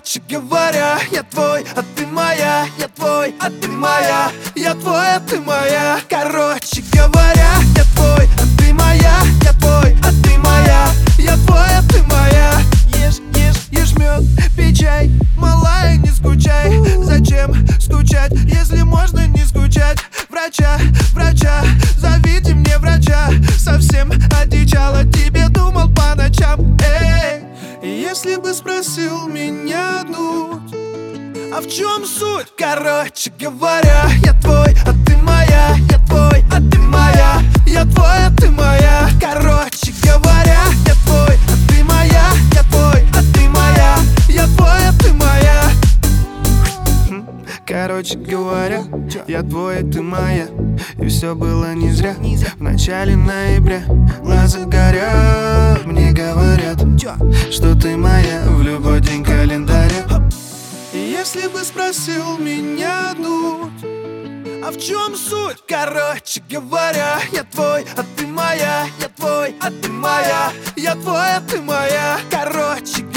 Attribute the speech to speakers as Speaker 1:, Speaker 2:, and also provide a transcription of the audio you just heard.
Speaker 1: Короче говоря, я твой, а ты моя. Я твой, а ты моя. Я твой, а ты моя. Короче говоря, я твой, а ты моя. Я твой, а ты моя. Я твой, а ты моя. Ешь мед, пей чай, малая, не скучай. Зачем скучать, если можно не скучать? Врача, зовите мне врача. Совсем одичала, тебе думал по ночам. Эй, если бы спросил меня дуть, а в чем суть? Короче говоря, я твой, а ты моя. Я твой, а ты моя. Я твой, а ты моя. Короче говоря, я твой, а ты моя. Я твой, а ты моя. Я твой, а ты моя. Короче говоря, я твой, а ты моя. И все было не зря. В начале ноября глаза горят. Мне говорят, что ты моя в любой день календаря. Если бы спросил меня дуть, а в чем суть? Короче говоря, я твой, а ты моя. Я твой, а ты моя. Я твой, а ты моя. Короче